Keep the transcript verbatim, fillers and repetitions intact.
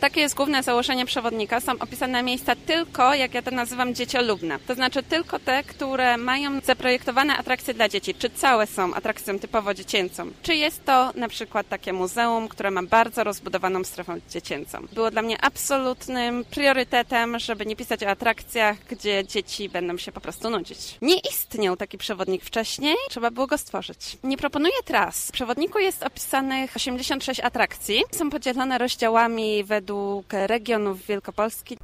Takie jest główne założenie przewodnika. Są opisane miejsca tylko, jak ja to nazywam, dzieciolubne. To znaczy tylko te, które mają zaprojektowane atrakcje dla dzieci. Czy całe są atrakcją typowo dziecięcą? Czy jest to na przykład takie muzeum, które ma bardzo rozbudowaną strefę dziecięcą? Było dla mnie absolutnym priorytetem, żeby nie pisać o atrakcjach, gdzie dzieci będą się po prostu nudzić. Nie istniał taki przewodnik wcześniej, trzeba było go stworzyć. Nie proponuję tras. W przewodniku jest opisanych osiemdziesiąt sześć atrakcji. Są podzielone rozdziałami według regionów Wielkopolski.